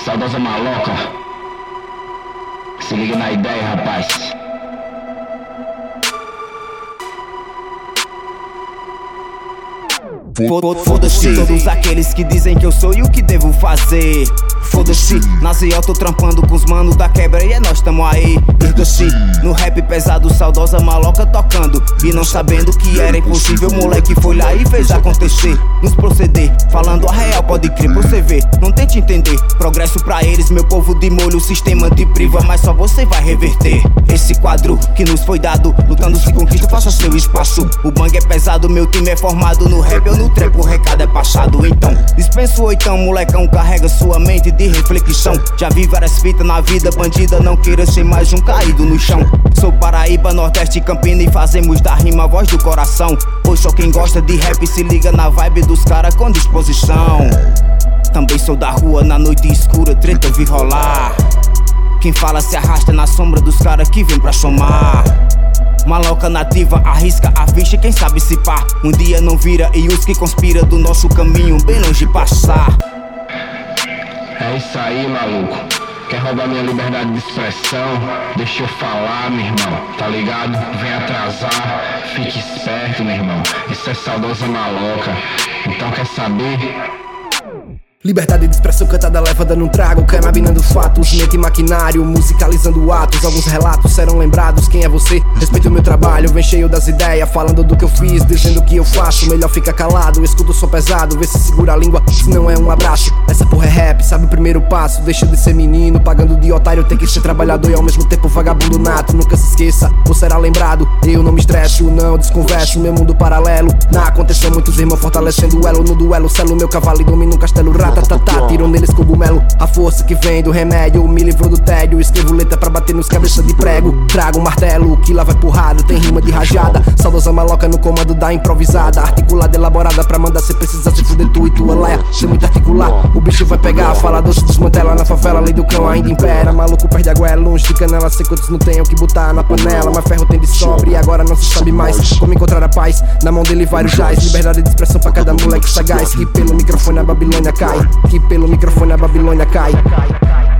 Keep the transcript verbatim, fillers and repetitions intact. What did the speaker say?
Saudosa maloca. Se liga na ideia, rapaz. Foda-se todos aqueles que dizem que eu sou e o que devo fazer. Foda-se, na Z eu tô trampando com os manos da quebra e é nós tamo aí. Erga-se, no rap pesado, saudosa maloca tocando e não sabendo que era impossível, moleque foi lá e fez acontecer. Nos proceder, falando a real, pode crer pra você ver. Não tente entender, progresso pra eles, meu povo de molho, o sistema de priva, mas só você vai reverter. Esse quadro que nos foi dado, lutando se conquista, faça seu espaço. O bang é pesado, meu time é formado no rap, eu no trap, o recado é passado. Então, dispensa o oitão, molecão, carrega sua mente de reflexão. Já vi várias fitas na vida, bandida, não queira ser mais um caído no chão. Sou Paraíba, Nordeste, Campina e fazemos da rima a voz do coração. Pois só quem gosta de rap se liga na vibe dos caras com disposição. Também sou da rua, na noite escura, treta vi rolar. Quem fala se arrasta na sombra dos caras que vem pra somar. Maloca nativa, arrisca a ficha, quem sabe se pá um dia não vira e os que conspira do nosso caminho bem longe passar. É isso aí, maluco. Quer roubar minha liberdade de expressão? Deixa eu falar, meu irmão, tá ligado? Vem atrasar, fique esperto, meu irmão. Isso é saudosa maloca. Então quer saber? Liberdade de expressão cantada levada num trago, canabinando fatos, mente maquinário, musicalizando atos. Alguns relatos serão lembrados, quem é você? Respeito o meu trabalho, vem cheio das ideias, falando do que eu fiz, dizendo o que eu faço. Melhor fica calado, escuta o som pesado, vê se segura a língua, se não é um abraço. Essa porra é rap, sabe o primeiro passo, deixa de ser menino, pagando de otário, tem que ser trabalhador e ao mesmo tempo vagabundo nato. Nunca se esqueça, ou será lembrado, eu não me estresso, não desconverso, meu mundo paralelo. Na aconteceu muitos irmãos fortalecendo o elo, no duelo selo meu cavalo e domino um castelo. Ratatatá, tiro neles cogumelo, a força que vem do remédio me livrou do tédio. Escrevo letra pra bater nos cabeças de prego, trago um martelo que lá vai porrada, tem rima de rajada. Saudosa maloca no comando da improvisada, articulada, elaborada pra mandar cê precisa se fuder tu e tua laia. Sei muito articular, o bicho vai pegar, fala doce, desmantela na favela, lei do cão ainda impera. Maluco perde água, é longe de canela, sei quantos não tem o que botar na panela. Mas ferro tem de sobra e agora não se sabe mais como encontrar a paz, na mão dele vários jaz. Liberdade de expressão pra cada moleque sagaz, que pelo microfone a Babilônia cai, que pelo microfone a Babilônia cai.